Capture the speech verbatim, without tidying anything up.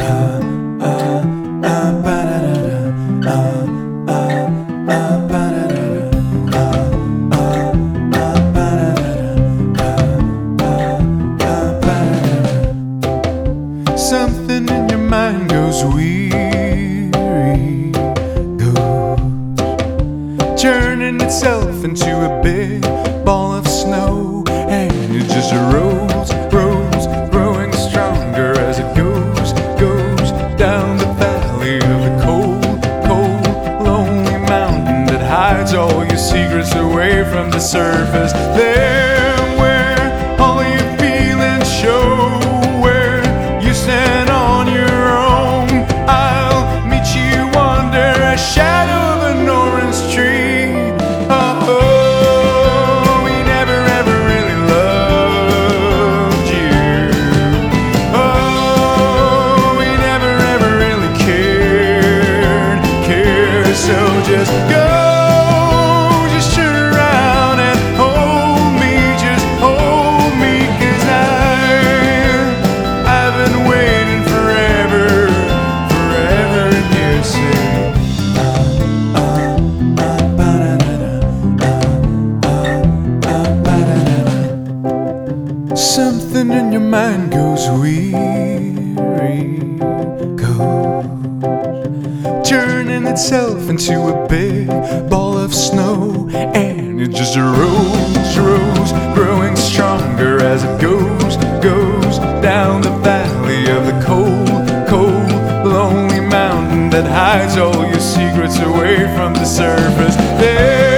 Something in your mind goes weary, goes turning itself into a big ball of snow, and it just rolls, rolls, growing stronger as it goes, goes down the valley of the cold, cold, lonely mountain that hides all your secrets away from the surface. There where all your feelings show, stand on your own. I'll meet you under a shadow of an orange tree. Oh, we never ever really loved you. Oh, we never ever really cared, cared. So just go, just turn around and hold me, just hold me, 'cause I I've been waiting forever, forever, and you say uh, uh, uh, ba-da-da-da, uh, uh, uh, ba-da-da-da. Something in your mind goes weary, goes turning itself into a big ball of snow, and it just rolls, rolls, growing stronger as it goes, goes down the valley of the cold, cold, lonely mountain that hides all your secrets away from the surface. There